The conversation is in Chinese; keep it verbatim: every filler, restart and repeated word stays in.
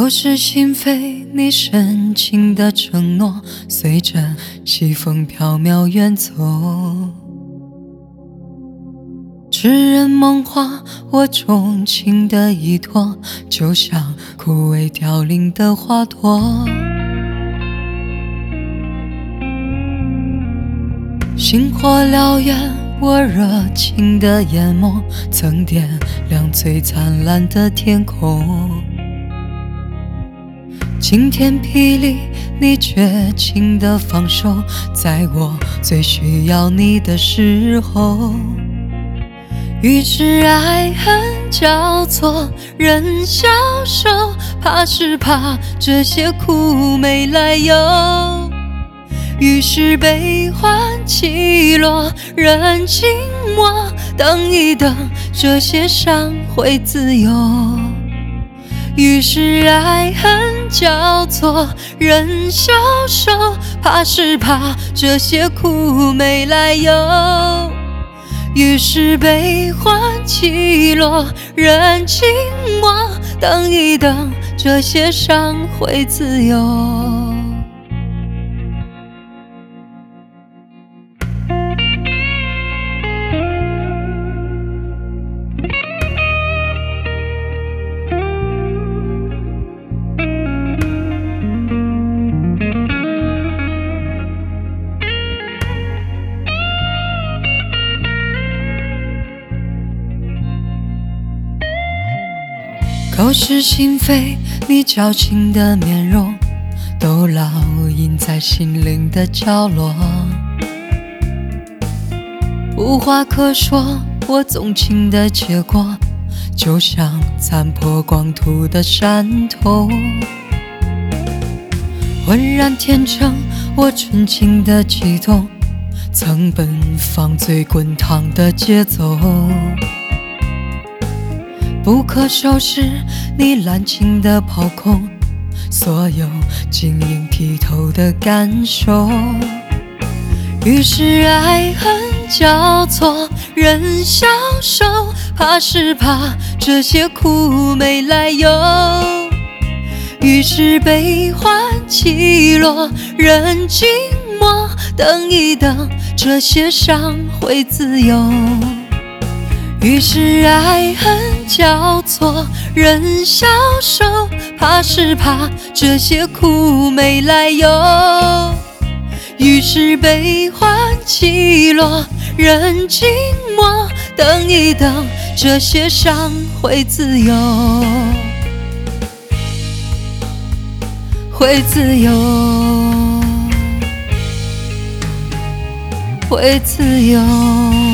口是心非，你深情的承诺，随着西风飘渺远走。痴人梦话，我钟情的依托，就像枯萎凋零的花朵。星火燎原，我热情的眼眸，曾点亮最灿烂的天空。晴天霹雳，你绝情的放手，在我最需要你的时候。于是爱恨交错，人消瘦，怕是怕这些苦没来由。于是悲欢起落，人静默，等一等，这些伤会自由。于是爱恨交错，人消瘦，怕是怕这些苦没来由。于是悲欢起落，人静默，等一等，这些伤会自由。口是心非，你矫情的面容都烙印在心灵的角落。无话可说，我纵情的结果，就像残破光秃的山头。浑然天成，我纯情的悸动，曾奔放最滚烫的节奏。不可收拾，你滥情的抛空所有晶莹剔透的感受。于是爱恨交错，人消瘦，怕是怕这些苦没来由。于是悲欢起落，人静默，等一等，这些伤会自由。于是爱恨交错，人消瘦，怕是怕这些苦没来由。于是悲欢起落，人静默，等一等，这些伤会自由，会自由，会自由。